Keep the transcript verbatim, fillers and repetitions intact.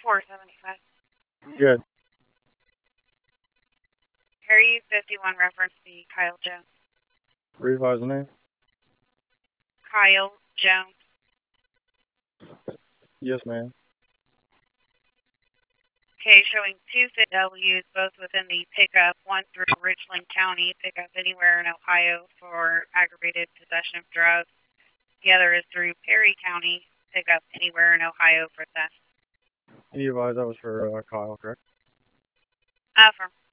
four seventy-five. Good. Harry fifty-one reference the Kyle Jones. Revise the name. Kyle Jones. Yes, ma'am. Okay, showing two fit W's, both within the pickup, one through Richland County, pickup anywhere in Ohio for aggravated possession of drugs. The other is through Perry County, pickup anywhere in Ohio for theft. And you advise that was for uh, Kyle, correct? Affirm.